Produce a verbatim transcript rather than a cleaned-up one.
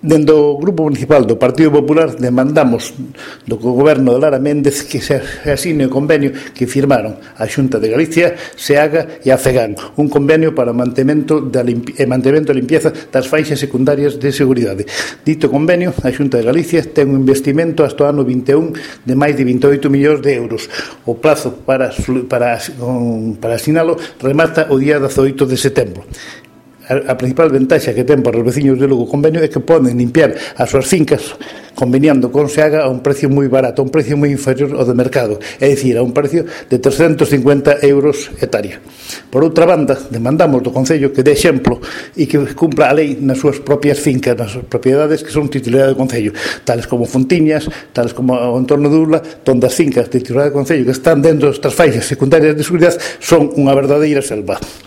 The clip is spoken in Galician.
Dende o Grupo Municipal do Partido Popular demandamos do Goberno de Lara Méndez que se asine o convenio que firmaron a Xunta de Galicia, SEAGA e a FEGAN, un convenio para o mantemento da limpi- e mantemento e limpieza das faixas secundarias de seguridade. Dito convenio, a Xunta de Galicia ten un investimento hasta o ano vinte e un de máis de vinte e oito millóns de euros. O plazo para, para, para asinalo remata o día dezaoito de setembro. A principal ventaxa que ten para os veciños de Lugo o convenio é que poden limpiar as súas fincas conveniando con SEAGA a un precio moi barato, a un precio moi inferior ao do mercado, é dicir, a un precio de trescentos cincuenta euros hectárea. Por outra banda, demandamos do Concello que dé exemplo e que cumpla a lei nas súas propias fincas, nas súas propiedades que son titularidade do Concello, tales como Fontiñas, tales como o entorno de Urla, onde as fincas de titularidade do Concello que están dentro destas faixas secundarias de seguridade son unha verdadeira selva.